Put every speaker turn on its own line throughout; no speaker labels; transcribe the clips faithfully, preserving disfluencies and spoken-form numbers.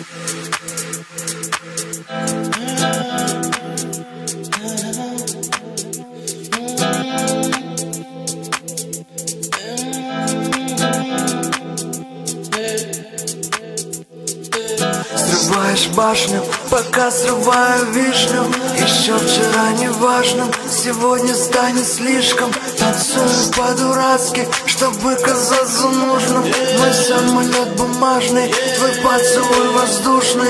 Срываешь башню, пока срываю вишню. Еще вчера неважным, сегодня станет слишком. Танцую по-дурацки, чтобы казаться нужным. Мой самолет бумажный, твой поцелуй воздушный.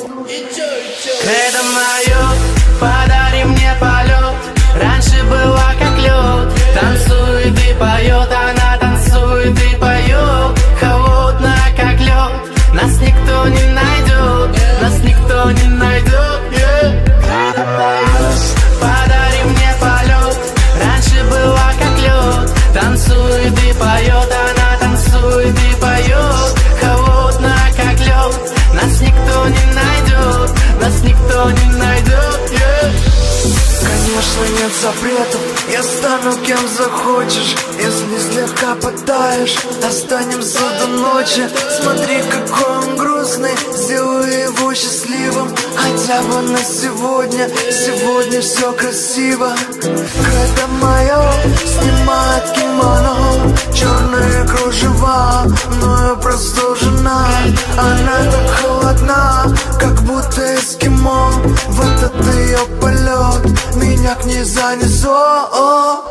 Кредо мое, подари мне полет. Раньше была как лед. Танцует и поет, она танцует и поет. Холодная как лед, нас никто не найдет, нас никто не найдет, yeah. Кредо мое, подари мне полет. Раньше была как лед. Танцует и поет, она танцует и поет. Холодная как лед, нас никто не найдет, нас никто не найдет, yeah.
Конечно, нет запретов, я стану кем захочешь. Если слегка потаешь, останемся до ночи. Смотри, какой он грустный, сделаю его счастливым. Хотя бы на сегодня, сегодня все красиво. Кредо мое снимает кимоно, черные кружева, но я просто жена. Она так холодна, как будто эскимо. В этот ее полет меня к ней занесло.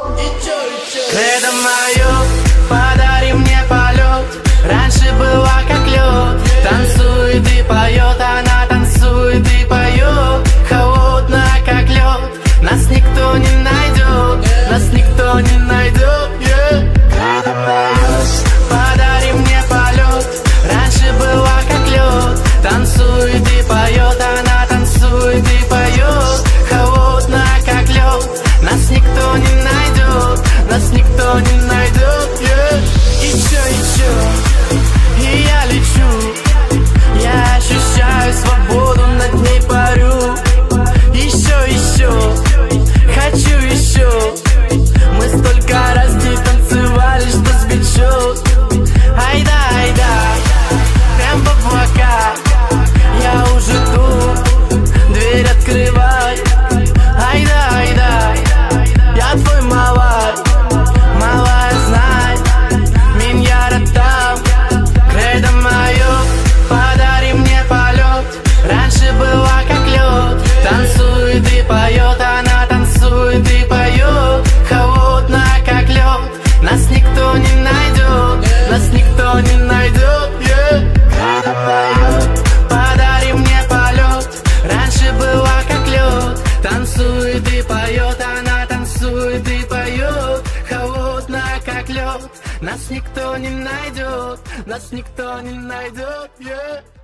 Кредо мое, подари мне полет. Раньше была как лед. Танцует и поет, она танцует и поет. Холодная как лед, нас никто не найдет, нас никто не найдет, yeah. Кредо мое, подари мне полет. Раньше была как лед. Танцует и поет, она танцует и поет. Холодная как лед, нас никто не найдет, нас никто не найдет, yeah. Еще, еще, и я лечу. Я ощущаю свободу, над ней парю. Еще, еще, хочу еще. Мы столько раз не танцевали, что сбечет. Айда, айда, прям в облака. Я уже тут, дверь открывай. Айда, айда, я твой малай. Малая, знай, меня там. Кредо мое, подари мне полет. Раньше была как лед. Танцует и поет, она танцует и поет. Холодная как лед, нас никто не найдет, нас никто не найдет, yeah. Кредо мое, подари мне полет. Раньше была как лед. Танцует и поет, она танцует и поет. Холодная как лед, нас никто не найдет, нас никто не найдет, yeah.